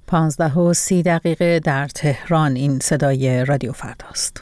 15:30 در تهران. این صدای رادیو فرداست.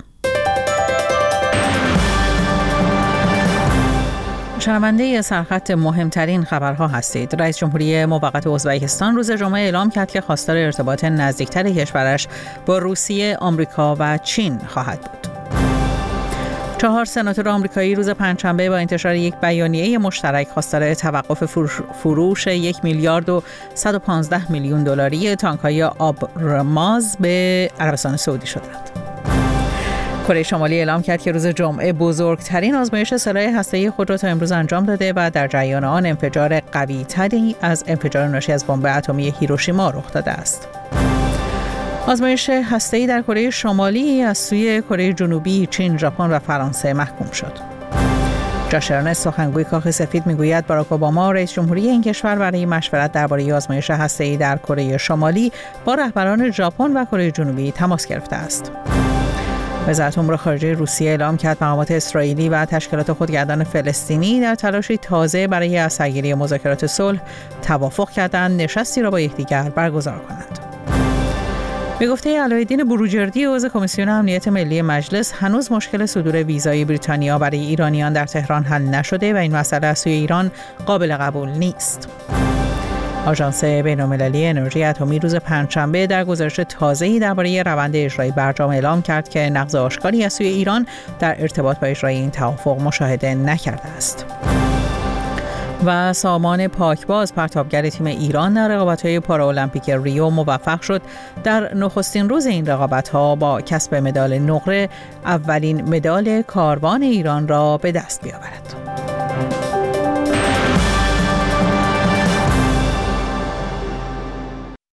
شنونده سرخط مهمترین خبرها هستید. رئیس جمهوری موقت ازبکستان روز جمعه اعلام کرد که خواستار ارتباط نزدیکتر کشورش با روسیه، آمریکا و چین خواهد بود. 4 سناتور آمریکایی روز پنجشنبه با انتشار یک بیانیه مشترک خواستار توقف فروش 1 میلیارد و 115 میلیون دلاری تانک‌های آبرماز به عربستان سعودی شدند. کره شمالی اعلام کرد که روز جمعه بزرگترین آزمایش سلاح هسته‌ای خود را تا امروز انجام داده و در جریان آن انفجار قوی‌تری از انفجار ناشی از بمب اتمی هیروشیما رخ داده است. آزمایش هسته‌ای در کره شمالی از سوی کره جنوبی، چین، ژاپن و فرانسه محکوم شد. جاش ارنست، سخنگوی کاخ سفید، میگوید باراک اوباما رئیس جمهوری این کشور برای مشورت درباره آزمایش هسته‌ای در کره شمالی با رهبران ژاپن و کره جنوبی تماس گرفته است. وزارت امور خارجه روسیه اعلام کرد مقامات اسرائیلی و تشکیلات خودگردان فلسطینی در تلاشی تازه برای از سرگیری مذاکرات صلح توافق کردند نشستی را با یکدیگر برگزار کنند. به گفته علایالدین بروجردی، عضو کمیسیون امنیت ملی مجلس، هنوز مشکل صدور ویزای بریتانیا برای ایرانیان در تهران حل نشده و این مسئله از سوی ایران قابل قبول نیست. آژانس بین‌المللی انرژی اتمی روز پنجشنبه در گزارش تازه‌ای درباره روند اجرای برجام اعلام کرد که نقض آشکاری از سوی ایران در ارتباط با اجرای این توافق مشاهده نکرده است. و سامان پاکباز، پرتابگر تیم ایران در رقابت‌های پارالمپیک ریو، موفق شد در نخستین روز این رقابت‌ها با کسب مدال نقره اولین مدال کاروان ایران را به دست بیاورد.